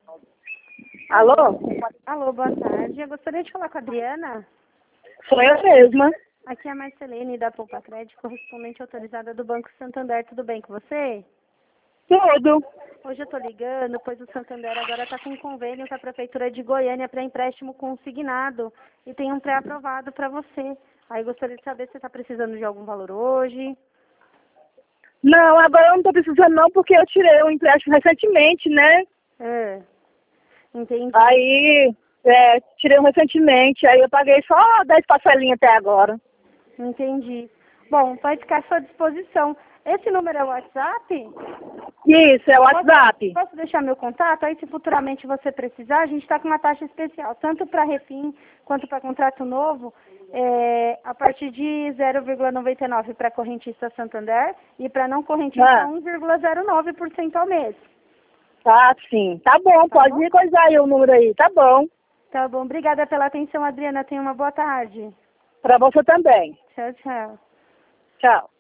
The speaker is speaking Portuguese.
Alô? Alô, boa tarde. Eu gostaria de falar com a Adriana. Sou eu mesma. Aqui é a Marcelene da Poupa Crédito, correspondente autorizada do Banco Santander. Tudo bem com você? Tudo. Hoje eu estou ligando, pois o Santander agora está com um convênio com a Prefeitura de Goiânia para empréstimo consignado e tem um pré-aprovado para você. Aí gostaria de saber se você está precisando de algum valor hoje. Não, agora eu não estou precisando não, porque eu tirei um empréstimo recentemente, né? Entendi. Aí, tirei um recentemente, aí eu paguei só 10 parcelinhas até agora. Entendi. Bom, pode ficar à sua disposição. Esse número é o WhatsApp? Isso, é o WhatsApp. Posso deixar meu contato? Aí, se futuramente você precisar, a gente está com uma taxa especial, tanto para refim quanto para contrato novo, a partir de 0,99 para correntista Santander e para não correntista 1,09% ao mês. Tá, sim. Tá bom, pode me coisar aí o número aí, tá bom. Tá bom. Obrigada pela atenção, Adriana. Tenha uma boa tarde. Pra você também. Tchau, tchau. Tchau.